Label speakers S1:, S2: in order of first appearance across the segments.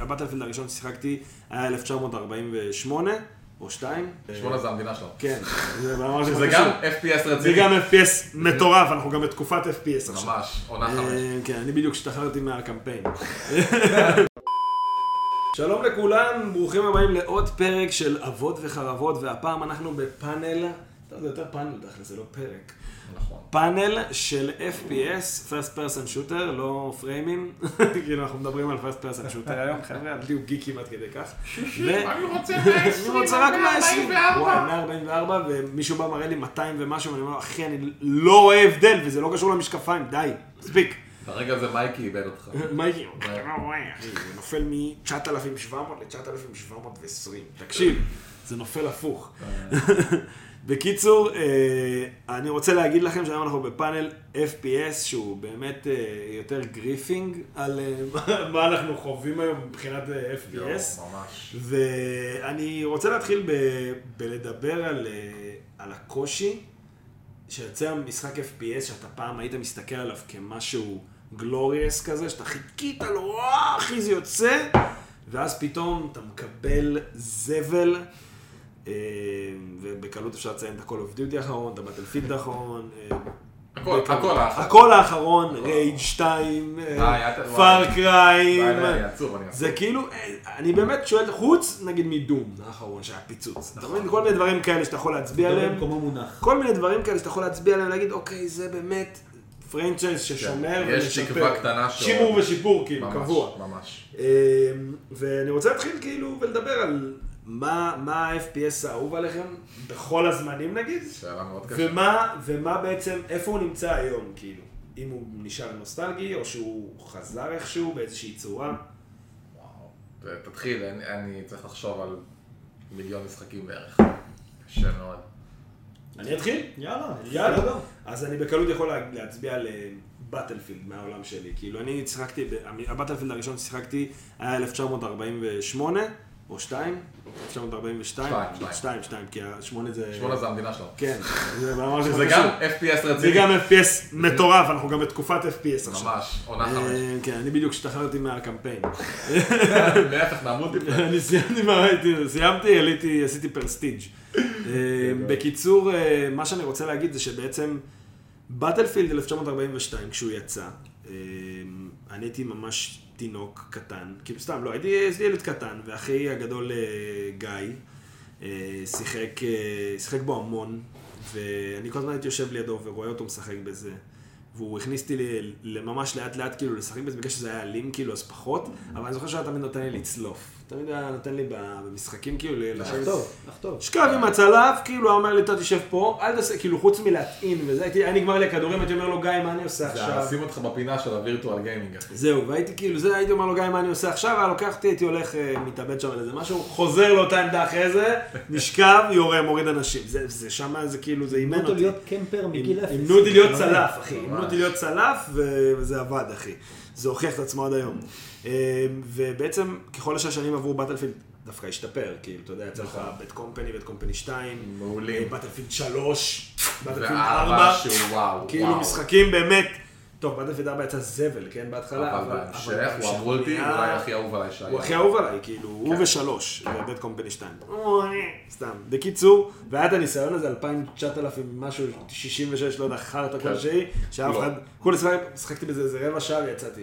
S1: הבטלפילד הראשון ששיחקתי היה 1948, או 2.
S2: 8 זה המדינה שלנו.
S1: כן.
S2: זה גם FPS רציני.
S1: זה גם FPS מטורף, אנחנו גם בתקופת FPS עכשיו.
S2: ממש, עונה 5.
S1: כן, אני בדיוק השתחררתי מהקמפיין. שלום לכולם, ברוכים הבאים לעוד פרק של אבות וחרבות, והפעם אנחנו בפאנל, זה יותר פאנל דרך, זה לא פרק.
S2: נכון.
S1: פאנל של FPS, First Person Shooter, לא פריימים, כאילו אנחנו מדברים על First Person Shooter היום, חבר'ה, אל תהיו גיקים עד כדי כך.
S2: אני רוצה 120,
S1: אני רוצה רק 120,
S2: 144.
S1: וואי, 144, ומישהו בא מראה לי 200 ומשהו, ואני אומר, אחי, אני לא רואה הבדל, וזה לא קשור למשקפיים, די, מספיק.
S2: ברגע זה מייקי איבד אותך.
S1: מייקי, אתה לא רואה, אחי, זה נופל מ-9,700 ל-9,720, תקשיב, זה נופל הפוך. בקיצור, אני רוצה להגיד לכם שהיום אנחנו בפאנל FPS שהוא באמת יותר גריפינג על מה אנחנו חווים היום מבחינת FPS.
S2: ממש.
S1: ואני רוצה להתחיל בלדבר על הקושי שיוצא משחק FPS שאתה פעם היית מסתכל עליו כמשהו גלוריאס כזה, שאתה חיכית לו, אחי זה יוצא, ואז פתאום אתה מקבל זבל, ובקלות אפשר לציין את ה-Call of Duty האחרון, את ה-Battlefield האחרון, הכל האחרון, רייג' 2, פאר קריים, זה כאילו, אני באמת שואל, חוץ נגיד מדום האחרון שהיה פיצוץ, כל מיני דברים כאלה שאתה יכול להצביע עליהם, כל מיני דברים כאלה שאתה יכול להצביע עליהם, להגיד אוקיי זה באמת פרנצ'ייז ששומר
S2: ומשפר,
S1: שימור ושיפור כאילו, קבוע.
S2: ממש.
S1: ואני רוצה להתחיל כאילו ולדבר על מה ה-FPS האהוב עליכם בכל הזמנים נגיד, ומה בעצם, איפה הוא נמצא היום כאילו, אם הוא נשאר נוסטלגי או שהוא חזר איכשהו באיזושהי צורה.
S2: וואו, תתחיל, אני צריך לחשוב על מיליון משחקים בערך, קשה מאוד.
S1: אני אתחיל? יאללה. אז אני בקלות יכול להצביע על בטלפילד מהעולם שלי, כאילו אני שיחקתי, הבטלפילד הראשון ששיחקתי היה 1948, או 2, 1942, 2, כי 8 זה...
S2: 8 זה המדינה שלנו.
S1: כן.
S2: זה גם FPS רציני.
S1: זה גם FPS מטורף, אנחנו גם בתקופת FPS עכשיו.
S2: ממש, עונה 5.
S1: כן, אני בדיוק השתחררתי מהקמפיין.
S2: להפך, מהמולטיפלייר.
S1: אני סיימתי, עשיתי פרסטיג'. בקיצור, מה שאני רוצה להגיד זה שבעצם בטלפילד 1942, כשהוא יצא, אני הייתי ממש תינוק קטן, כאילו סתם, לא, הייתי ילד קטן, ואחי הגדול גיא שיחק בו המון, ואני כל הזמן הייתי יושב לידו ורואה אותו משחק בזה, והוא הכניס אותי ממש לאט לאט כאילו לשחק בזה, בגלל שזה היה אלים כאילו, אז פחות, אבל אני זוכר שהוא תמיד נותן לי לצלוף. תמיד היה נותן לי במשחקים כאילו
S3: לחטוב.
S1: שכב עם הצלף, כאילו הוא אומר לי, אתה תשב פה, אל תעשה, כאילו חוץ מלהטעין וזה, היה נגמר לי הכדורים, הייתי אומר לו, גיא, מה אני עושה עכשיו?
S2: זה שים אותך בפינה של הווירטואל גיימינג.
S1: זהו, והייתי כאילו, הייתי אומר לו, גיא, מה אני עושה עכשיו? היה לוקח אותי, הייתי הולך, מתאבד שם על איזה משהו, חוזר לאותה עמדה אחרי זה, נשכב, יורה, מוריד אנשים. זה שמה, זה כאילו, זה אימן אותי.
S3: אימנו אותי להיות קמפר מגיל 0.
S1: אימנו אותי להיות צלף, אחי. אימנו אותי להיות צלף, וזה עבד, אחי. זה הוכיח את עצמו עד היום. ובעצם, ככל שהשנים עברו בטלפילד דווקא השתפר, כאילו, אתה יודע, יצא לך בית קומפני 2, בטלפילד 3, בטלפילד 4, כאילו משחקים באמת, טוב, בטלפילד 4 יצא זבל, כן, בהתחלה,
S2: אבל בהמשך הוא המולטי, אולי הכי אהוב עליי שהיה.
S1: הוא הכי אהוב עליי, כאילו, הוא ו3, בית קומפני 2. סתם, בקיצור, והיה את הניסיון הזה, 2000, משהו, 66, לא יודע, חרת כלשהי, שאף אחד, כולי שחקתי בזה איזה רבע שעה ויצאתי.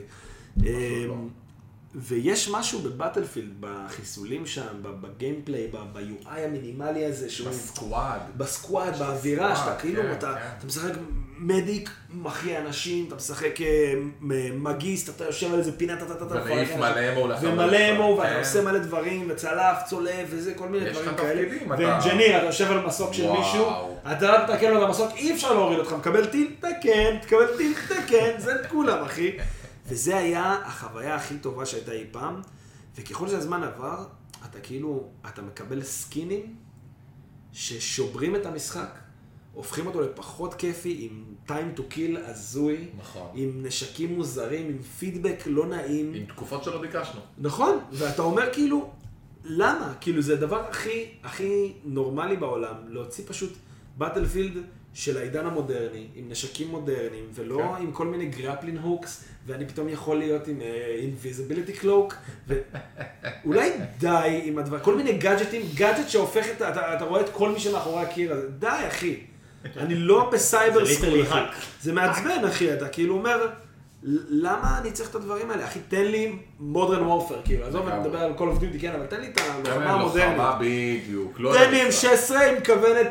S1: ויש משהו בבטלפילד, בחיסולים שם, בגיימפליי, ב-UI המינימלי הזה, שהוא... בסקוואד, באווירה, שאתה כאילו, אתה משחק מדיק, מכריע אנשים, אתה משחק מגיסט, אתה יושב על איזה פינה,
S2: ומעיף מלא אמו לך.
S1: ומלא אמו, ואתה עושה מלא דברים, וצלף, צולף, וזה, כל מיני דברים כאלה. ואנג'יניר, אתה יושב על מסוק של מישהו, אתה רק תתקן לו את המסוק, אי אפשר להוריד אותך, מקבל טיל, תקן, זה את כולם, אחי. וזה היה החוויה הכי טובה שהייתה אי פעם, וככל שהזמן עבר, אתה כאילו, אתה מקבל סקינים ששוברים את המשחק, הופכים אותו לפחות כיפי, עם time to kill הזוי,
S2: נכון.
S1: עם נשקים מוזרים, עם פידבק לא נעים.
S2: עם תקופות שלא ביקשנו.
S1: נכון, ואתה אומר כאילו, למה? כאילו זה הדבר הכי נורמלי בעולם, להוציא פשוט בטלפילד של העידן המודרני, עם נשקים מודרניים, ולא עם כל מיני גרפלין הוקס, ואני פתאום יכול להיות עם invisibility cloak, ואולי די עם הדבר, כל מיני גאדג'טים, גאדג'ט שהופך את, אתה רואה את כל מי שמאחורי הקיר הזה, די אחי, אני לא בסייבר סקול, זה מעצבן אחי, אתה כאילו אומר, למה אני צריך את הדברים האלה? אחי, תן לי מודרן וורפר, כאילו, עזוב, אני מדבר על Call of Duty, כן, אבל תן לי את הלוחמה המודרנית.
S2: לוחמה בדיוק.
S1: תן לי M16 עם כוונת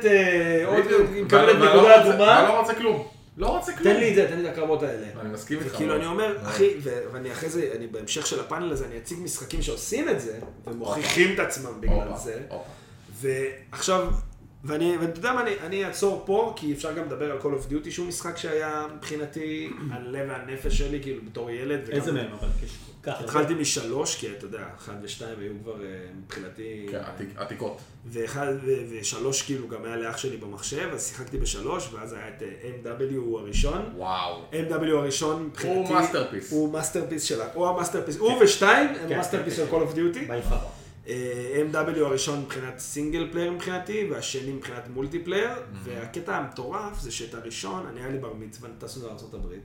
S1: נקודה אדומה.
S2: אני לא רוצה כלום. לא רוצה כלום.
S1: תן לי את זה, תן לי את הקרבות האלה.
S2: אני מסכים איתך.
S1: וכאילו אני אומר, אחי, ואני אחרי זה, בהמשך של הפאנל הזה, אני אציג משחקים שעושים את זה, ומוכיחים את עצמם בגלל זה. ועכשיו, ואתה יודע מה, אני אעצור פה, כי אפשר גם לדבר על Call of Duty, שהוא משחק שהיה מבחינתי הלב והנפש שלי, כאילו בתור ילד.
S3: איזה מהם, אבל ככה.
S1: התחלתי מ3, כי אתה יודע, 1 ו2 היו כבר מבחינתי...
S2: כן, עתיקות.
S1: ו3 כאילו גם היה לאח שלי במחשב, אז שיחקתי ב3, ואז היה את MW הראשון.
S2: וואו.
S1: MW הראשון מבחינתי...
S2: הוא מאסטרפיס.
S1: הוא מאסטרפיס שלה, הוא המאסטרפיס. הוא ו2 הם מאסטרפיס של Call of Duty.
S3: ביפר.
S1: MW הראשון מבחינת סינגל פלייר מבחינתי, והשני מבחינת מולטי פלייר, והקטע המטורף זה שאת הראשון, אני היה לי בר מצווה, טסנו לארצות הברית,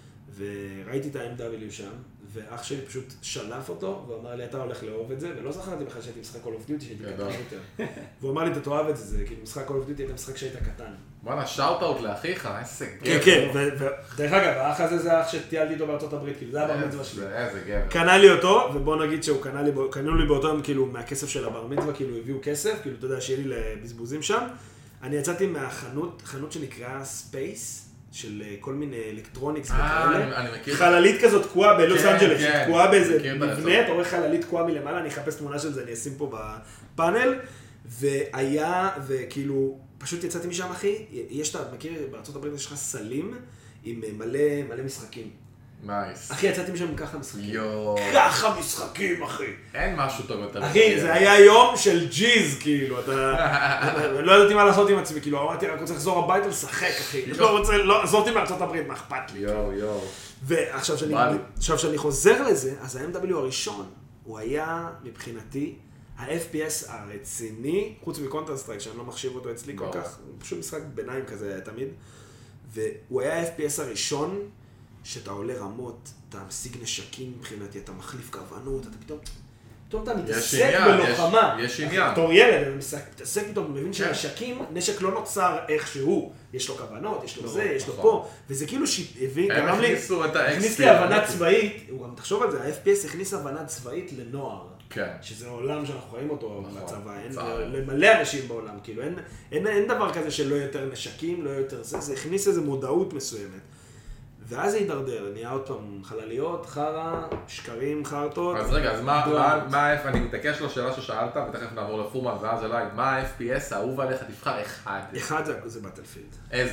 S1: וראיתי את ה-MW שם, ואח שלי פשוט שלף אותו, ואמר לי, אתה הולך לאהוב את זה, ולא זכרתי בכלל שהייתי משחק Call of Duty, שהייתי קטן יותר. והוא אמר לי, אתה תאהב את זה, זה כאילו משחק Call of Duty, הייתה משחק שהיית קטן.
S2: וואלה, שאוט-אאוט לאחיך, איזה
S1: גבר. כן, ודרך אגב, האח הזה זה האח שטיילתי איתו בארצות הברית, כאילו, זה הבר מצווה שלי.
S2: איזה גבר.
S1: קנה לי אותו, ובוא נגיד שהוא קנו לי באותו יום, כאילו, מהכסף של הבר מצווה, כאילו, הביאו כסף, כאילו, אתה יודע, שיהיה לי לבזבוזים שם. אני יצאתי מהחנות, חנות שנקרא Space, של כל מיני אלקטרוניקס וכאלה. חללית כזאת תקועה בלוס אנג'לס, תקועה באיזה מבנה, אתה רואה חללית תקועה מלמעלה, אני אחפש תמונה של זה, אני אשים פה בפאנל, והיה, וכאילו, פשוט יצאתי משם, אחי, יש, אתה מכיר, בארצות הברית יש לך סלים עם מלא משחקים.
S2: נייס.
S1: אחי, יצאתי משם עם ככה משחקים.
S2: יואו.
S1: ככה משחקים, אחי.
S2: אין משהו טוב יותר.
S1: אחי, זה היה יום של ג'יז, כאילו, אתה... לא ידעתי מה לעשות עם עצמי, כאילו, אמרתי, רק רוצה לחזור הביתה לשחק, אחי. לא רוצה, לא, עזורתי מארצות הברית, מה אכפת לי.
S2: יואו.
S1: ועכשיו שאני חוזר לזה, אז ה-MW הראשון, הוא היה מבחינתי ה-FPS הרציני, חוץ מקונטר סטרייק, שאני לא מחשיב אותו אצלי כל כך, הוא פשוט משחק ביניים כזה תמיד, והוא היה ה-FPS הראשון, שאתה עולה רמות, אתה משיג נשקים מבחינתי, אתה מחליף כוונות, אתה פתאום אתה מתעסק בלוחמה.
S2: יש עניין.
S1: בתור ילד, אני מתעסק איתו, מבין שנשקים, נשק לא נוצר איכשהו, יש לו כוונות, יש לו זה, יש לו פה, וזה כאילו
S2: הם
S1: הכניס לי הבנה צבאית, הוא גם תחשוב על זה, ה-FPS הכניס הבנה צבאית לנוער.
S2: כן.
S1: שזה עולם שאנחנו חיים אותו בצבא, אין למלא אנשים בעולם, כאילו אין דבר כזה שלא יותר נשקים, לא יותר זה הכניס איזו מודעות מסוימת. ואז זה יידרדר, נהיה עוד פעם חלליות, חרה, שקרים, חרטות.
S2: אז רגע, אז מה אני מתעקש לשאלה ששאלת, ותכף נעבור לפורמן ואז אליי, מה ה-FPS האהוב עליך? תבחר אחד.
S1: אחד זה בטלפילד.
S2: איזה?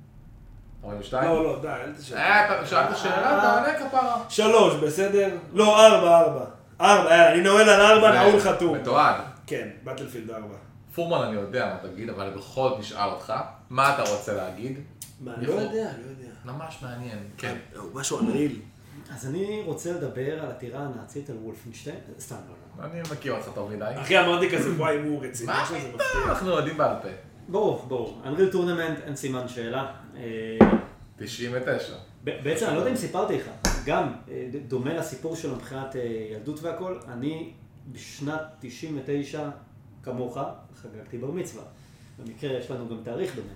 S2: 42?
S1: לא, די, אל תשאל.
S2: שאלת שאלה, אתה עונה כפרה.
S1: 3, בסדר? לא, 4. 4, אני נועל על 4, נעול חתום.
S2: מתועד.
S1: כן, בטלפילד 4.
S2: פורמן אני יודע מה תגיד, אבל בכל זאת נשאל אותך, מה אתה רוצה להגיד?
S1: לא יודע.
S2: ממש מעניין. כן.
S1: משהו אנריל.
S3: אז אני רוצה לדבר על הטירה הנאצית על וולפנשטיין, סתם לא.
S2: אני מכיר אותך טוב מדי.
S1: אחי, אמרתי כזה, וואי, הוא רציני.
S2: מה? אנחנו יודעים בעל פה.
S3: ברור. אנריל טורנמנט, אין סימן שאלה.
S2: 99.
S3: בעצם, אני לא יודע אם סיפרתי לך, גם דומה לסיפור שלו מבחינת ילדות והכל, אני בשנת 99, כמוך, חגגתי בר מצווה. במקרה יש לנו גם תאריך דומה.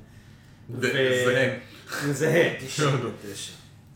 S2: זה
S1: 99.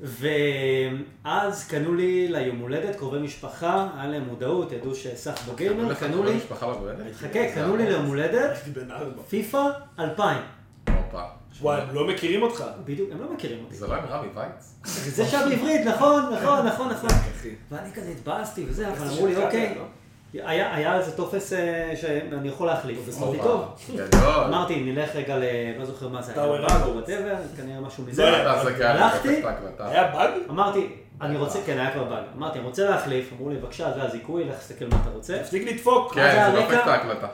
S3: ואז קנו לי ליום הולדת, קרובי משפחה, היה להם מודעות, ידעו שסך בגיימר, קנו לי... חכה, קנו לי ליום הולדת, פיפה 2000.
S1: וואי, הם לא מכירים אותך.
S3: בדיוק, הם לא מכירים אותי.
S2: זה לא עם רמי וייץ?
S3: זה שם בעברית, נכון. ואני כזה התבאסתי וזה, אבל אמרו לי, אוקיי. היה איזה טופס שאני יכול להחליף. אמרתי, טוב. אמרתי, נלך רגע לא זוכר מה זה. כנראה משהו מזה. הלכתי.
S1: היה באג?
S3: אמרתי, אני רוצה, כן, היה כבר באג. אמרתי, אני רוצה להחליף. אמרו לי, בבקשה, זה הזיכוי, לך תסתכל מה אתה רוצה.
S1: תפסיק לדפוק.
S2: כן, זה דופק את ההקלטה.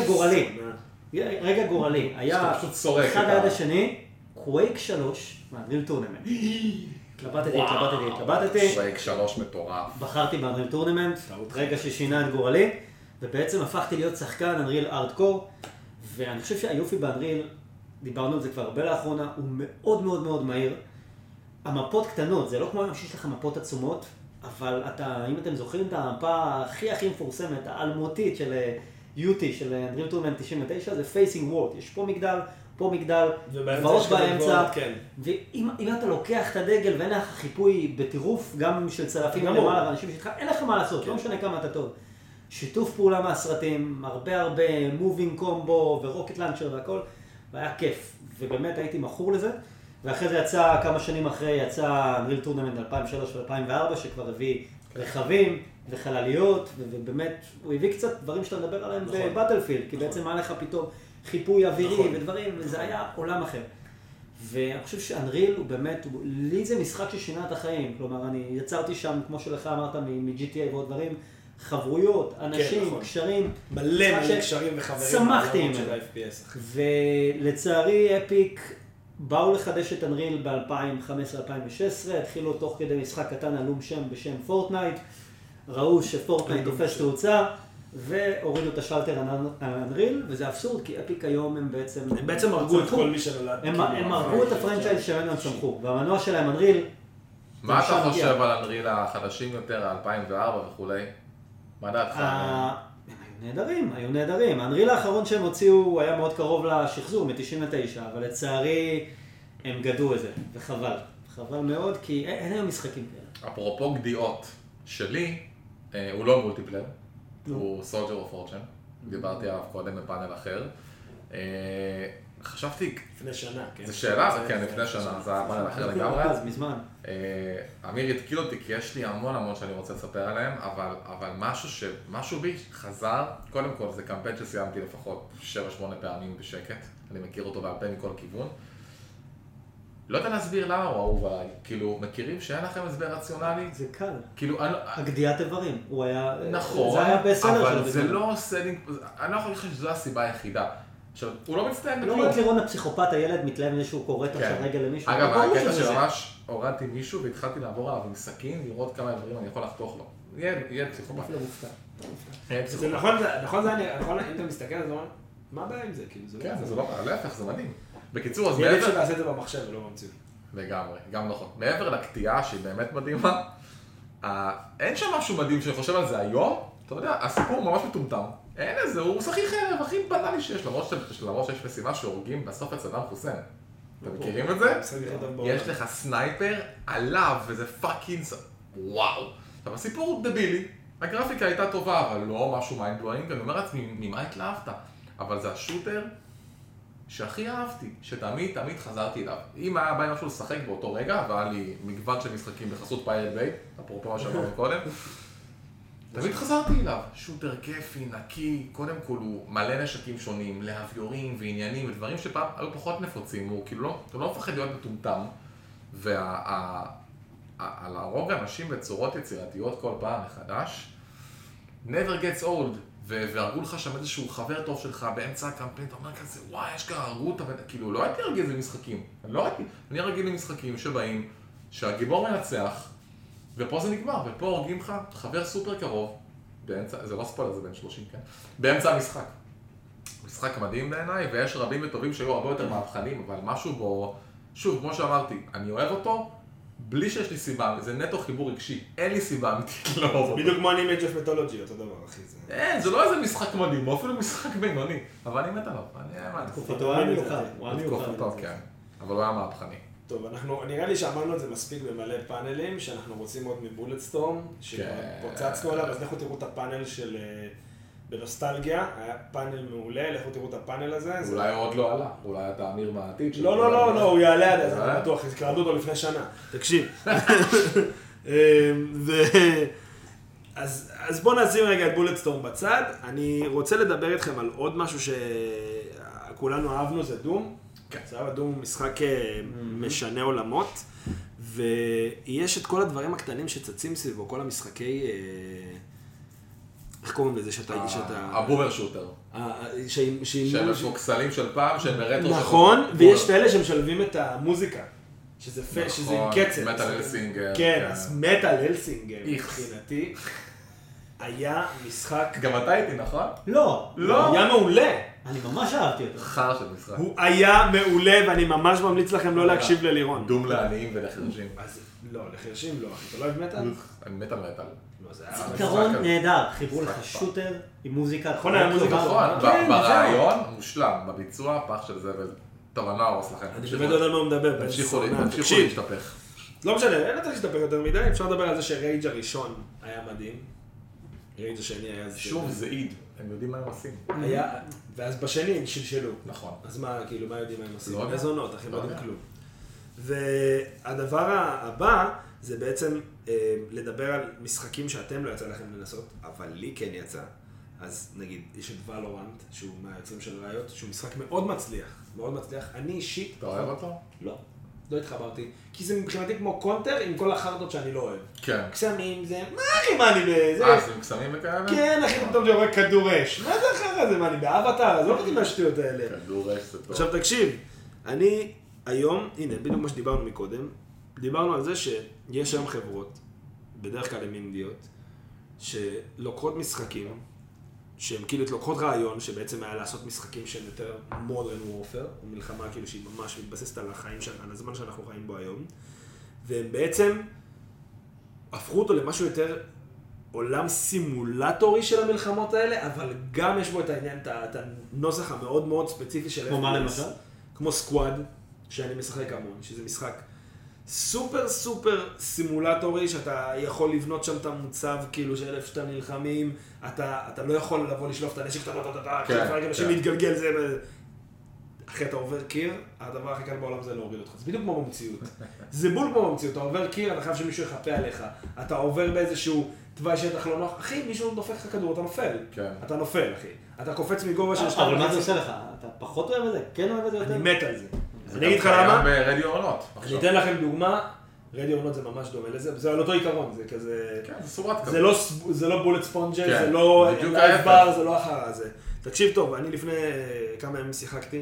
S3: רגע גורלי. היה אחד עד השני, קווייק 3, מאנריל טורנמנט. התלבטתי.
S2: קווייק 3 מטורף.
S3: בחרתי באנריל טורנמנט, רגע ששינה את גורלי, ובעצם הפכתי להיות שחקן אנריל ארדקור, ואני חושב שהיופי באנריל, דיברנו על זה כבר הרבה לאחרונה, הוא מאוד מאוד מאוד מהיר. המפות קטנות, זה לא כמו היום שיש לך מפות עצומות, אבל אם אתם זוכרים את המפה הכי מפורסמת, האלמותית של יוטי, של Unreal Tournament 99, זה Facing World. יש פה מגדל, גבעות באמצע, ואם אתה לוקח את הדגל ואין לך חיפוי בטירוף, גם של צלפים למעלה ואנשים שאיתך, אין לך מה לעשות, לא משנה כמה אתה טוב. שיתוף פעולה מהסרטים, הרבה מובינג קומבו ורוקט לנצ'ר והכל, והיה כיף, ובאמת הייתי מכור לזה. ואחרי זה יצא, כמה שנים אחרי, יצא Unreal Tournament 2003 ו-2004, שכבר הביא רכבים וחלליות, ובאמת הוא הביא קצת דברים שאתה מדבר עליהם בבטלפילד, כי בעצם היה לך פתאום חיפוי אווירי ודברים, וזה היה עולם אחר. ואני חושב שאנריל הוא באמת, לי זה משחק ששינה את החיים, כלומר אני יצרתי שם, כמו שלך אמרת, מ-GTA ועוד דברים, חברויות, אנשים, קשרים.
S1: מלא קשרים וחברים.
S3: שמחתי עם זה. ולצערי אפיק באו לחדש את אנריל ב-2015-2016, התחילו תוך כדי משחק קטן עלום שם בשם פורטנייט, ראו שפורטנייט תופס תאוצה, והורידו את השלטר על אנריל, וזה אבסורד, כי אפיק היום הם
S1: בעצם הרגו את כל מי שנולד.
S3: הם הרגו את הפרנצ'ייז שמנו הם צמחו, והמנוע שלהם אנריל.
S2: מה אתה חושב על אנריל החדשים יותר, 2004 וכולי? מה דעתך?
S3: הם היו נהדרים. האנריל האחרון שהם הוציאו היה מאוד קרוב לשחזור, מ-99, אבל לצערי הם גדו את זה, וחבל. חבל מאוד, כי אין היום משחקים כאלה.
S2: אפרופו גדיעות שלי, הוא לא מולטיפלייר, הוא Soldier of Fortune, דיברתי עליו קודם בפאנל אחר. חשבתי...
S1: לפני שנה, כן.
S2: זו שאלה, כן, לפני שנה, זה היה פאנל אחר לגמרי.
S3: אז, מזמן.
S2: אמיר התקיל אותי, כי יש לי המון שאני רוצה לספר עליהם, אבל משהו בי חזר, קודם כל זה קמפיין שסיימתי לפחות 7-8 פעמים בשקט, אני מכיר אותו בעל פה מכל כיוון. לא יודע להסביר למה הוא אהוב עליי, כאילו, מכירים שאין לכם הסבר רציונלי?
S3: זה קל.
S2: כאילו,
S3: הגדיית איברים, הוא היה...
S2: נכון,
S3: זה היה בסדר
S2: אבל זה לא סדינג, אני לא יכול להגיד שזו הסיבה היחידה. עכשיו, הוא לא מצטיין בכלום.
S3: לא רק לראות הפסיכופת, הילד מתלהב מזה שהוא קורט עכשיו רגל למישהו.
S2: אגב, הקטע שממש הורדתי מישהו והתחלתי לעבור עליו עם סכין, לראות כמה דברים אני יכול לחתוך לו. ילד פסיכופת.
S3: לא מופתע.
S1: זה נכון, אם אתה מסתכל על זה, מה הבעיה עם זה?
S2: כן, זה לא בעיה, להפך, זה מדהים. בקיצור, אז
S1: ילד שתעשה את זה במחשב ולא במציאות.
S2: לגמרי, גם נכון. מעבר לקטיעה שהיא באמת מדהימה, אין שם משהו מדהים שאני חושב על זה היום, אתה יודע, הסיפור ממש מטומטם. אין איזה, הוא הכי חרב, הכי בנאלי שיש, למרות שיש משימה שהורגים בסוף את סדאם חוסיין. אתם מכירים את זה? יש לך סנייפר עליו, וזה פאקינג... וואו. עכשיו, הסיפור הוא דבילי, הגרפיקה הייתה טובה, אבל לא משהו מיינד בלואינג, אני אומר לעצמי, ממה התלהבת? אבל זה השוטר שהכי אהבתי, שתמיד חזרתי אליו. אם היה בא משהו לשחק באותו רגע, והיה לי מגוון של משחקים בחסות פיירט ביי, אפרופו מה שאמרנו קודם, תמיד חזרתי אליו, שוטר כיפי, נקי, קודם כל הוא מלא נשקים שונים, להביורים ועניינים ודברים שפעם היו פחות נפוצים, הוא כאילו לא מפחד להיות מטומטם, להרוג אנשים בצורות יצירתיות כל פעם מחדש, never gets old, והרגו לך שם איזשהו חבר טוב שלך באמצע הקמפיין, אתה אומר כזה, וואי, יש כאן הרגו אותה, כאילו לא הייתי רגיל למשחקים, אני רגיל למשחקים שבאים, שהגיבור מנצח, ופה זה נגמר, ופה הורגים לך חבר סופר קרוב, באמצע, זה לא ספוילר, זה בן 30, כן? באמצע המשחק. משחק מדהים בעיניי, ויש רבים וטובים שהיו הרבה יותר מהפכנים, אבל משהו בו, שוב, כמו שאמרתי, אני אוהב אותו, בלי שיש לי סיבה, זה נטו חיבור רגשי, אין לי סיבה אמיתית לאהוב אותו.
S1: בדיוק כמו אני Age of Mythology, אותו דבר, אחי.
S2: אין, זה לא איזה משחק מדהים, הוא אפילו משחק בינוני, אבל אני מת עליו, אני האמן.
S3: תקופתו היה מיוחד.
S2: תקופתו, כן, אבל הוא היה מהפכני.
S1: טוב, נראה לי שאמרנו את זה מספיק במלא פאנלים, שאנחנו רוצים עוד מבולטסטורם, שפוצצנו עליו, אז לכו תראו את הפאנל של בנוסטלגיה, היה פאנל מעולה, לכו תראו את הפאנל הזה.
S2: אולי עוד לא עלה, אולי אתה אמיר מהעתיד.
S1: לא, הוא יעלה עד אז, אני בטוח, קראנו אותו לפני שנה. תקשיב. אז בואו נשים רגע את בולטסטורם בצד, אני רוצה לדבר איתכם על עוד משהו שכולנו אהבנו, זה דום. דום הוא משחק משנה עולמות, ויש את כל הדברים הקטנים שצצים סביבו, כל המשחקי... איך קוראים לזה שאתה...
S2: הבומר שוטר. שהם מפוקסלים של פעם, שהם ברטרו...
S1: נכון, ויש את אלה שמשלבים את המוזיקה, שזה עם קצב.
S2: מטל הלסינגר.
S1: כן, אז מטל הלסינגר, מבחינתי. היה משחק...
S2: גם אתה הייתי, נכון?
S3: לא.
S1: הוא היה מעולה.
S3: אני ממש אהבתי אותו.
S2: חר של משחק.
S1: הוא היה מעולה, ואני ממש ממליץ לכם לא להקשיב ללירון.
S2: דום לעניים ולחרשים.
S1: אז לא, לחרשים לא, אחי. אתה לא אוהב מטל?
S2: אני מת על מטל.
S3: זיכרון נהדר, חיבור לך שוטר עם מוזיקה.
S1: נכון, היה מוזיקה
S2: נכון, ברעיון מושלם, בביצוע פח של זבל. טוב, אני לא ארוס לכם.
S1: אני באמת לא יודע מה הוא מדבר.
S2: תמשיכו להשתפך.
S1: לא משנה, אין לך להשתפך יותר מדי, אפשר לדבר על זה שרייג' הראשון היה מדהים. רייג' השני היה...
S2: שוב, זה עיד, הם יודעים מה הם עושים.
S1: ואז בשני הם שלשלו.
S2: נכון.
S1: אז מה, כאילו, מה יודעים מה הם עושים?
S2: לא יודע.
S1: מזונות, אחי, לא יודעים כלום. והדבר הבא זה בעצם לדבר על משחקים שאתם לא יצא לכם לנסות, אבל לי כן יצא. אז נגיד, יש את ולורנט, שהוא מהיוצרים של ראיות, שהוא משחק מאוד מצליח, מאוד מצליח. אני אישית...
S2: אתה אוהב אותו?
S1: לא התחברתי, כי זה מבחינתי כמו קונטר עם כל החרדות שאני לא אוהב.
S2: כן.
S1: קסמים זה, מה אני בזה?
S2: זה עם קסמים וכאלה?
S1: כן, אחי, פתאום יורק כדור אש. מה זה אחר הזה? מה, אני באבטר? אז לא יודעים מהשטויות האלה.
S2: כדור אש זה טוב.
S1: עכשיו תקשיב, אני היום, הנה, בדיוק מה שדיברנו מקודם, דיברנו על זה שיש היום חברות, בדרך כלל הן אינדיות, שלוקחות משחקים, שהן כאילו לוקחות רעיון שבעצם היה לעשות משחקים שהם יותר modern warfare, או מלחמה כאילו שהיא ממש מתבססת על החיים, על הזמן שאנחנו חיים בו היום, והם בעצם הפכו אותו למשהו יותר עולם סימולטורי של המלחמות האלה, אבל גם יש בו את העניין, את הנוסח המאוד מאוד ספציפי של...
S3: כמו מה למשל?
S1: כמו סקוואד, שאני משחק המון, שזה משחק סופר סופר סימולטורי, שאתה יכול לבנות שם את המוצב כאילו של אלף שאתה נלחמים, אתה לא יכול לבוא לשלוף את הנשק, אתה אנשים להתגלגל, זה... אחרי אתה עובר קיר, הדבר הכי קל בעולם זה להוריד אותך, זה בדיוק כמו במציאות. זה בול כמו במציאות, אתה עובר קיר, אתה חייב שמישהו יחפה עליך, אתה עובר באיזשהו תוואי שטח לא נוח, אחי, מישהו דופק לך כדור, אתה נופל. אתה נופל, אחי. אתה קופץ מגובה של
S3: אבל מה זה עושה לך? אתה פחות אוהב את זה? כן אוהב את זה יותר?
S1: אני מת על זה. אני אגיד לך למה?
S2: ברדיו עונות.
S1: אני אתן לכם דוגמה, רדיו עונות זה ממש דומה לזה, זה על אותו עיקרון, זה כזה...
S2: כן, זה סורת כזה.
S1: זה לא בולט ספונג'ר, זה לא לייב בר, זה לא אחר הזה. תקשיב טוב, אני לפני כמה ימים שיחקתי,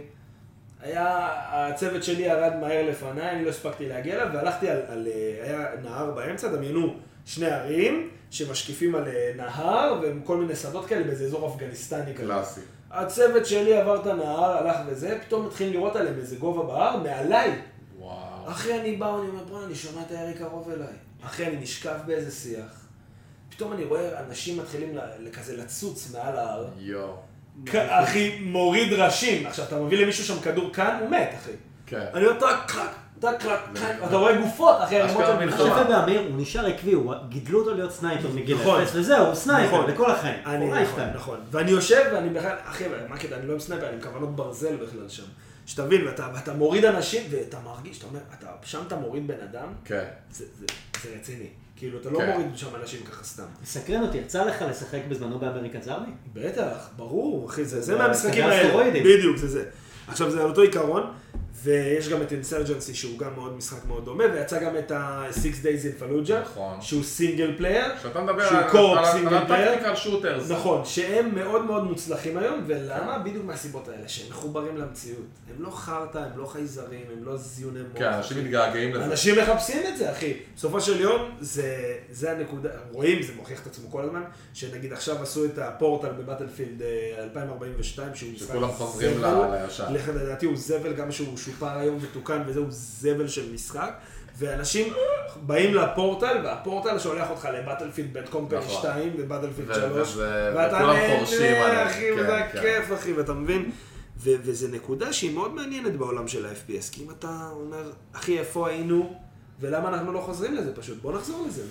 S1: הצוות שלי ירד מהר לפניי, אני לא הספקתי להגיע אליו, והלכתי היה נהר באמצע, דמיינו שני ערים שמשקיפים על נהר, וכל מיני שדות כאלה באיזה אזור אפגניסטני כזה.
S2: קלאסי.
S1: הצוות שלי עבר את הנהר, הלך וזה, פתאום מתחיל לראות עליהם איזה גובה בהר, מעליי.
S2: וואו.
S1: אחרי אני בא, אני אומר, בוא, אני שומע את הירי קרוב אליי. אחרי אני נשקף באיזה שיח. פתאום אני רואה אנשים מתחילים כזה לצוץ מעל ההר.
S2: יואו.
S1: אחי, מוריד ראשים. עכשיו, אתה מביא למישהו שם כדור כאן, הוא מת, אחי.
S2: כן.
S1: אני אומר, טק, אתה רואה גופות, אחי.
S3: השפע באמיר, הוא נשאר עקבי, גידלו אותו להיות סנייפר מגיל אפס, וזהו, הוא סנייפר לכל החיים.
S1: נכון. ואני יושב, ואני בכלל, אחי, מה כדאי, אני לא עם סנייפר, אני עם כוונות ברזל בכלל שם. שתבין, ואתה מוריד אנשים, ואתה מרגיש, אתה אומר, שם אתה מוריד בן אדם, זה רציני. כאילו, אתה לא מוריד שם אנשים ככה סתם.
S3: מסקרן אותי, יצא לך לשחק בזמנו באמריקה זרמי?
S1: בטח, ברור, אחי, זה מהמשחקים האלה. בדיוק, זה. עכשיו, זה על אותו עיקרון, ויש גם את אינסרג'נסי, שהוא גם מאוד משחק מאוד דומה, ויצא גם את ה-6 Days in Fallujah, שהוא סינגל פלייר,
S2: שאתה מדבר
S1: שהוא
S2: על הטקטיקל שוטרס.
S1: נכון, שהם מאוד מאוד מוצלחים היום, ולמה? בדיוק מהסיבות האלה, שהם מחוברים למציאות. הם לא חרטה, הם לא חייזרים, הם לא זיוני מוח.
S2: כן, אנשים מתגעגעים לזה.
S1: אנשים מחפשים את זה, אחי. בסופו של יום, זה הנקודה, רואים, זה מוכיח את עצמו כל הזמן, שנגיד עכשיו עשו את הפורטל בבטלפילד 2042, שהוא
S2: שכולם חוזרים לישן.
S1: לדעתי הוא זבל, גם שהוא שופר היום ותוקן, וזהו זבל של משחק. ואנשים באים לפורטל, והפורטל שולח אותך לבטלפילד בית קומפני 2 ובטלפילד 3.
S2: ואתה נהנה,
S1: אחי, וזה כיף, אחי, ואתה מבין? וזו נקודה שהיא מאוד מעניינת בעולם של ה-FPS, כי אם אתה אומר, אחי, איפה היינו, ולמה אנחנו לא חוזרים לזה פשוט? בוא נחזור לזה,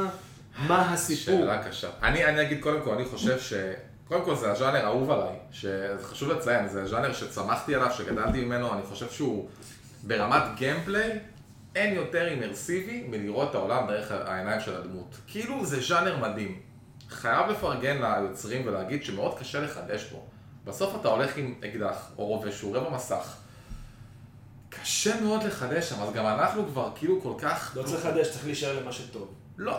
S1: מה הסיפור?
S2: שאלה קשה. אני אגיד קודם כל, אני חושב קודם כל זה הז'אנר אהוב עליי, שזה חשוב לציין, זה הז'אנר שצמחתי עליו, שגדלתי ממנו, אני חושב שהוא ברמת גיימפליי, אין יותר אימרסיבי מלראות את העולם דרך העיניים של הדמות. כאילו זה ז'אנר מדהים. חייב לפרגן ליוצרים ולהגיד שמאוד קשה לחדש בו. בסוף אתה הולך עם אקדח או רובה שהוא רבע מסך. קשה מאוד לחדש שם, אז גם אנחנו כבר כאילו כל כך...
S1: לא צריך לחדש, צריך להישאר למה שטוב.
S2: לא,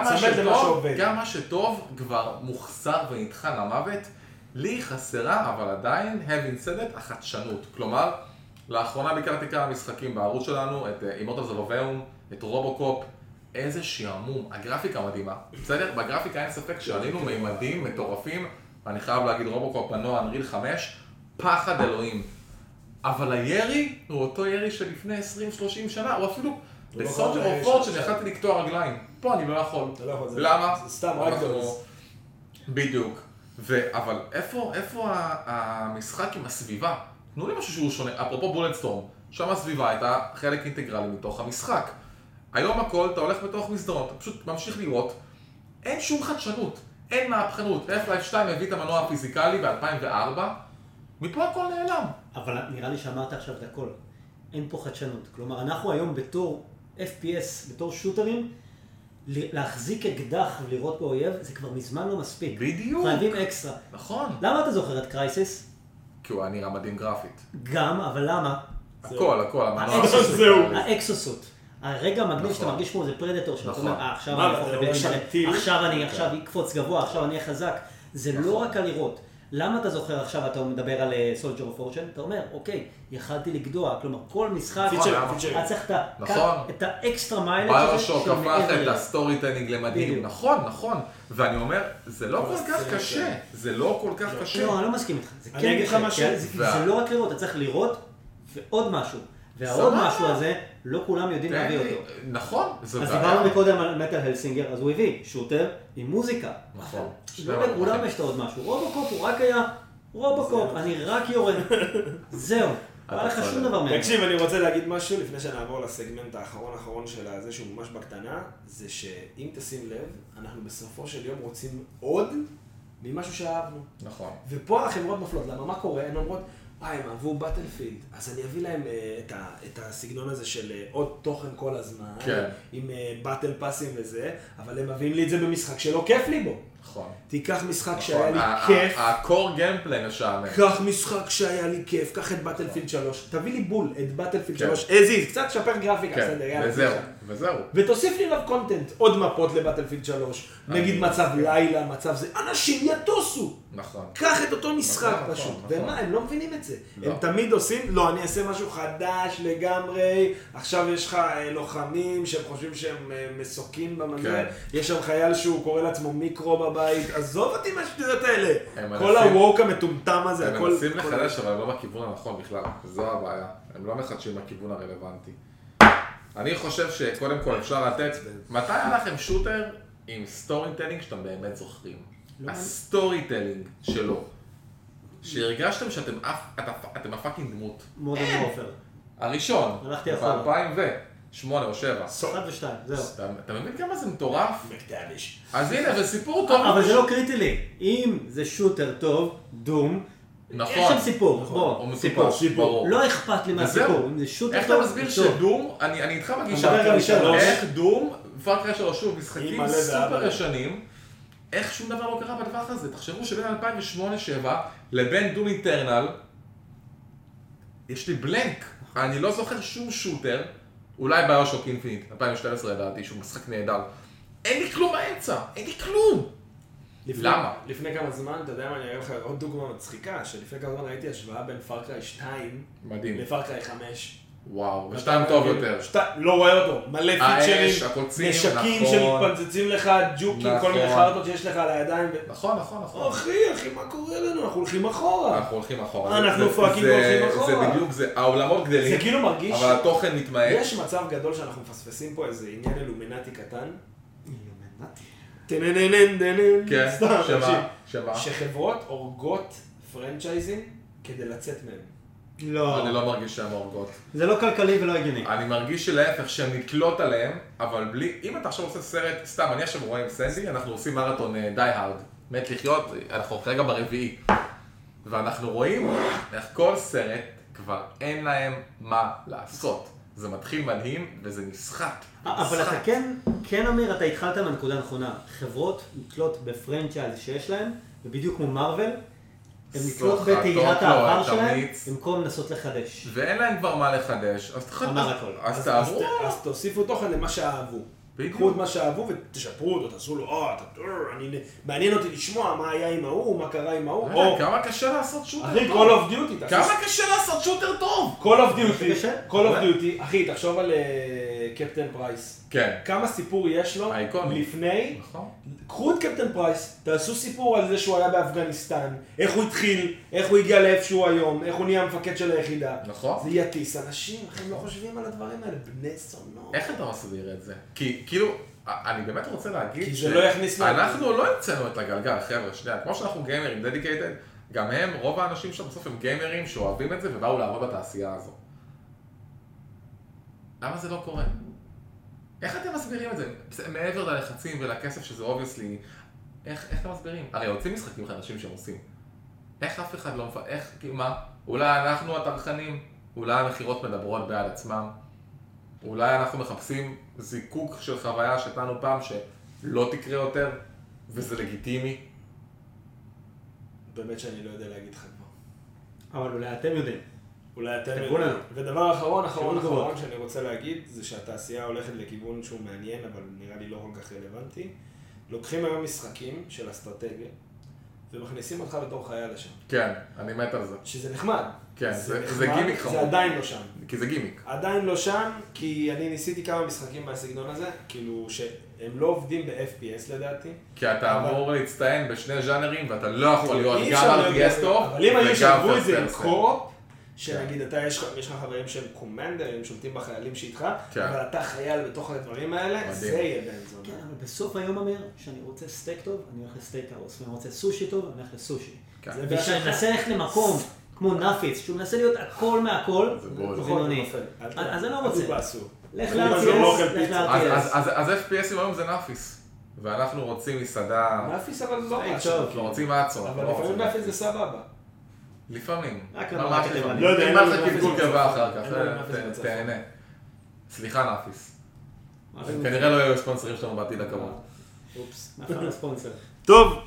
S2: גם מה שטוב כבר מוחסר ונדחה למוות. לי חסרה, אבל עדיין, having said it, החדשנות. כלומר, לאחרונה ביקרתי כמה משחקים בערוץ שלנו, את אימורטלס אוף אביון, את רובוקופ, איזה שעמום, הגרפיקה מדהימה. בסדר? בגרפיקה אין ספק שעלינו מימדים מטורפים, ואני חייב להגיד רובוקופ מנוע אנריל 5, פחד אלוהים. אבל הירי הוא אותו ירי שלפני 20-30 שנה, הוא אפילו בסולג'ר אוף פורט שיכלתי לקטוע רגליים. פה אני לא יכול. למה?
S1: סתם רק דורס.
S2: בדיוק. אבל איפה המשחק עם הסביבה? תנו לי משהו שהוא שונה. אפרופו בולטסטורם, שם הסביבה הייתה חלק אינטגרלי מתוך המשחק. היום הכל, אתה הולך בתוך מסדרון, אתה פשוט ממשיך לראות. אין שום חדשנות, אין מהפכנות. Half-Life 2 הביא את המנוע הפיזיקלי ב-2004, מפה הכל נעלם.
S3: אבל נראה לי שאמרת עכשיו את הכל. אין פה חדשנות. כלומר, אנחנו היום בתור FPS, בתור שוטרים, להחזיק אקדח ולראות באויב, זה כבר מזמן לא מספיק.
S2: בדיוק.
S3: חייבים אקסטרה.
S2: נכון.
S3: למה אתה זוכר את קרייסיס?
S2: כי הוא היה נראה מדהים גרפית.
S3: גם, אבל למה?
S2: הכל, המנוע
S3: האקסוסוט. הרגע המגניב שאתה מרגיש כמו איזה פרדטור שאתה אומר, עכשיו אני אקפוץ גבוה, עכשיו אני אהיה חזק. זה לא רק הלירות. למה אתה זוכר עכשיו, אתה מדבר על סולג'ר אוף פורצ'ן? אתה אומר, אוקיי, יכלתי לגדוע, כלומר, כל משחק, אתה צריך את האקסטרה מיילג'
S2: ביושוק הפך את הסטורי טיילינג למדהים. נכון. ואני אומר, זה לא כל כך קשה.
S3: לא, אני לא מסכים איתך. זה כן קשה. זה לא רק לראות, אתה צריך לראות ועוד משהו. והעוד משהו הזה, לא כולם יודעים להביא אותו.
S2: נכון.
S3: אז דיברנו מקודם על מטל הלסינגר, אז הוא הביא שוטר עם מוזיקה.
S2: נכון.
S3: לא לכולם יש את עוד משהו. רובוקופ הוא רק היה רובוקופ, אני רק יורד. זהו. לא היה לך שום דבר מהם.
S1: תקשיב, אני רוצה להגיד משהו לפני שנעבור לסגמנט האחרון של הזה, שהוא ממש בקטנה, זה שאם תשים לב, אנחנו בסופו של יום רוצים עוד ממשהו שאהבנו.
S2: נכון.
S1: ופה החברות נופלות. למה? מה קורה? הן אומרות, הם אהבו בטלפילד, אז אני אביא להם את הסגנון הזה של עוד תוכן כל הזמן, עם בטל פאסים וזה, אבל הם מביאים לי את זה במשחק שלא כיף לי בו.
S2: נכון.
S1: תיקח משחק שהיה לי כיף.
S2: הקור גיימפליי משעמם.
S1: קח משחק שהיה לי כיף, קח את בטלפילד 3, תביא לי בול את בטלפילד 3, איזיז, קצת שפר גרפיקה,
S2: וזהו.
S1: ותוסיף לי עליו קונטנט, עוד מפות לבטלפילד 3, נגיד מצב לילה, מצב זה, אנשים יטוסו.
S2: נכון.
S1: קח את אותו משחק פשוט. ומה, הם לא מבינים את זה. הם תמיד עושים, לא, אני אעשה משהו חדש לגמרי, עכשיו יש לך לוחמים שהם חושבים שהם מסוקים במנהל, יש שם חייל שהוא קורא לעצמו מיקרו בבית, עזוב אותי מהשטויות האלה. כל הווק המטומטם הזה,
S2: הכל... הם מנסים לחדש, אבל לא בכיוון הנכון בכלל. זו הבעיה. הם לא מחדשים בכיוון הרלוונטי. אני חושב שקודם כל אפשר לתת, מתי היה לכם שוטר עם סטורי טלינג שאתם באמת זוכרים? הסטורי טלינג שלו. שהרגשתם שאתם הפאקינג דמות.
S3: מודרן וורפר.
S2: הראשון.
S3: הלכתי אחורה.
S2: ב-2008 או 7.
S3: 1 ו-2, זהו.
S2: אתה מבין כמה זה מטורף?
S1: מקדמיש.
S2: אז הנה, זה סיפור טוב.
S3: אבל זה לא קריטי לי. אם זה שוטר טוב, דום, יש שם סיפור. בוא, סיפור. לא אכפת לי מהסיפור. אם זה שוטר טוב,
S2: איך אתה מסביר שדום, אני איתך מגישה. איך דום, פאר קריי 3, שוב, משחקים סופר ישנים. איך שום דבר לא קרה בדבר הזה? תחשבו שבין 2008-2007 לבין דום איטרנל, יש לי בלנק. אני לא זוכר שום שוטר, אולי ביושוק אינפיניט, 2012 לדעתי, שהוא משחק נהדר. אין לי כלום באמצע, אין לי כלום. למה?
S1: לפני כמה זמן, אתה יודע מה, אני אראה לך עוד דוגמה מצחיקה, שלפני כמה זמן ראיתי השוואה בין פאר קריי 2 לפאר קריי 5.
S2: וואו, ושתיים טוב יותר.
S1: לא רואה אותו, מלא פיצ'רים, נשקים שמתפנצצים לך, ג'וקים, כל מיני חרטות שיש לך על הידיים.
S2: נכון.
S1: אחי, מה קורה לנו? אנחנו הולכים אחורה. אנחנו פאקינג
S2: זה
S1: הולכים אחורה.
S2: זה בדיוק, העולמות גדלים,
S1: זה כאילו מרגיש,
S2: אבל התוכן מתמעט.
S1: יש מצב גדול שאנחנו מפספסים פה איזה עניין אלומינטי קטן.
S2: כן, שמה?
S1: שחברות הורגות פרנצ'ייזים כדי לצאת מהם.
S3: לא.
S2: אני לא מרגיש שהם הורגות.
S3: זה לא כלכלי ולא הגיוני.
S2: אני מרגיש שלהפך שהם נתלות עליהם, אבל בלי, אם אתה עכשיו עושה סרט, סתם, אני עכשיו רואה עם סנדי, אנחנו עושים מרתון די הארד, מת לחיות, אנחנו כרגע ברביעי. ואנחנו רואים איך כל סרט כבר אין להם מה לעשות. זה מתחיל מדהים וזה נסחט.
S3: אבל אתה כן אומר, אתה התחלת מהנקודה הנכונה. חברות נתלות בפרנצ'ייז שיש להם, ובדיוק כמו מרוול, הם נתלות בתהילת העבר שלהם, במקום לנסות לחדש.
S2: ואין להם כבר מה לחדש, אז תעברו.
S1: אז תוסיפו תוכן למה שאהבו. קחו את מה שאהבו ותשפרו אותו, תעשו לו, מעניין אותי לשמוע מה היה עם ההוא, מה קרה עם ההוא.
S2: כמה קשה לעשות שוטר
S1: טוב. אחי, Call of Duty.
S2: כמה קשה לעשות שוטר טוב.
S1: Call of Duty, אחי, תחשוב על קפטן פרייס.
S2: כן.
S1: כמה סיפור יש לו לפני. קחו את קפטן פרייס, תעשו סיפור על זה שהוא היה באפגניסטן, איך הוא התחיל, איך הוא הגיע לאיפה שהוא היום, איך הוא נהיה המפקד של היחידה.
S2: נכון.
S1: זה יטיס אנשים, הם לא חושבים על הדברים האלה, בני סונות.
S2: איך אתה מסביר את זה? כי כאילו, אני באמת רוצה להגיד
S1: שאנחנו
S2: לא המצאנו את הגלגל, חבר'ה, שנייה, כמו שאנחנו גיימרים דדיקייטד, גם הם, רוב האנשים שם בסוף הם גיימרים שאוהבים את זה ובאו לעבוד בתעשייה הזו. למה זה לא קורה? איך אתם מסבירים את זה? מעבר ללחצים ולכסף שזה obviously, איך אתם מסבירים? הרי יוצאים משחקים חדשים שהם עושים. איך אף אחד לא מפעל, איך, מה? אולי אנחנו התרחנים, אולי המחירות מדברות בעד עצמם, אולי אנחנו מחפשים זיקוק של חוויה שתנו פעם שלא תקרה יותר, וזה לגיטימי.
S1: באמת שאני לא יודע להגיד לך כבר.
S3: אבל אולי אתם יודעים.
S1: אולי אתם יודעים. ודבר אחרון שאני רוצה להגיד, זה שהתעשייה הולכת לכיוון שהוא מעניין, אבל נראה לי לא כל כך רלוונטי. לוקחים היום משחקים של אסטרטגיה, ומכניסים אותך בתור חייל לשם.
S2: כן, אני מת על זה.
S1: שזה נחמד.
S2: כן, זה גימיק חמור.
S1: זה עדיין לא שם.
S2: כי זה גימיק.
S1: עדיין לא שם, כי אני ניסיתי כמה משחקים מהסגנון הזה, כאילו שהם לא עובדים ב-FPS לדעתי.
S2: כי אתה אמור להצטיין בשני ז'אנרים, ואתה לא יכול להיות גם על PS טוב,
S1: אבל אם היו שעברו את זה עם קורופ, שנגיד יש לך חברים שהם קומנדרים, שולטים בחיילים שאיתך, אבל אתה חייל בתוך הדברים האלה, זה יהיה בן זונה.
S3: כן, אבל בסוף היום אומר שאני רוצה סטייק טוב, אני הולך לסטייק האוס, ואני רוצה סושי טוב, אני הולך לסושי. ושאני מנסה ללכת למקום כמו נאפיץ, שהוא מנסה להיות הכל מהכל, ובינוני. אז אני לא רוצה. לך לארטיאס.
S2: אז FPSים היום זה נאפיס. ואנחנו רוצים מסעדה...
S1: נאפיס אבל לא משהו.
S2: אנחנו רוצים מעצור.
S1: אבל לפעמים נאפיס זה סבבה.
S2: לפעמים.
S3: רק למרקט לבנים.
S2: לא יודע, אם לך קלקול גבה אחר כך, תהנה. סליחה נאפיס. כנראה לא יהיו ספונסרים שלנו בעתיד הקרוב.
S3: אופס, נפלנו ספונסר.
S1: טוב,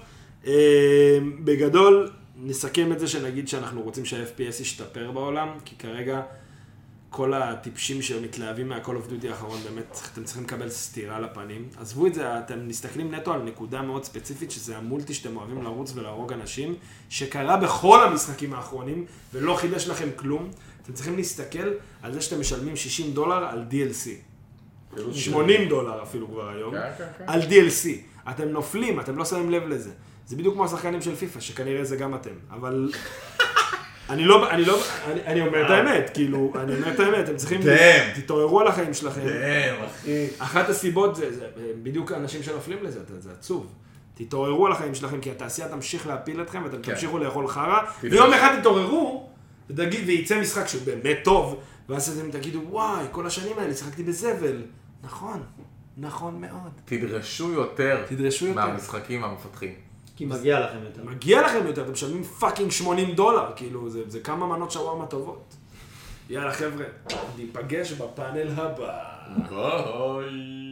S1: בגדול נסכם את זה שנגיד שאנחנו רוצים שה-FPS ישתפר בעולם, כי כרגע כל הטיפשים שמתלהבים מה-Call of Duty האחרון, באמת אתם צריכים לקבל סתירה לפנים. עזבו את זה, אתם מסתכלים נטו על נקודה מאוד ספציפית, שזה המולטי שאתם אוהבים לרוץ ולהרוג אנשים, שקרה בכל המשחקים האחרונים, ולא חידש לכם כלום. אתם צריכים להסתכל על זה שאתם משלמים $60 על DLC. $80 אפילו כבר היום, על DLC. אתם נופלים, אתם לא שמים לב לזה. זה בדיוק כמו השחקנים של פיפה, שכנראה זה גם אתם, אבל... אני אומר את האמת, כאילו, אני אומר את האמת, אתם צריכים, תתעוררו על החיים שלכם.
S2: אחי.
S1: אחת הסיבות זה בדיוק האנשים שנופלים לזה, זה עצוב. תתעוררו על החיים שלכם, כי התעשייה תמשיך להפיל אתכם, ואתם תמשיכו לאכול חרא, ויום אחד תתעוררו, וייצא משחק שהוא באמת טוב, ואז אתם תגידו, וואי, כל השנים האלה שיחקתי בזבל. נכון, נכון מאוד.
S2: תדרשו יותר מהמשחקים המפתחים.
S3: כי מגיע לכם יותר.
S1: מגיע לכם יותר, אתם משלמים פאקינג $80, כאילו, זה כמה מנות שווארמה טובות. יאללה חבר'ה, ניפגש בפאנל הבא.
S2: ביי.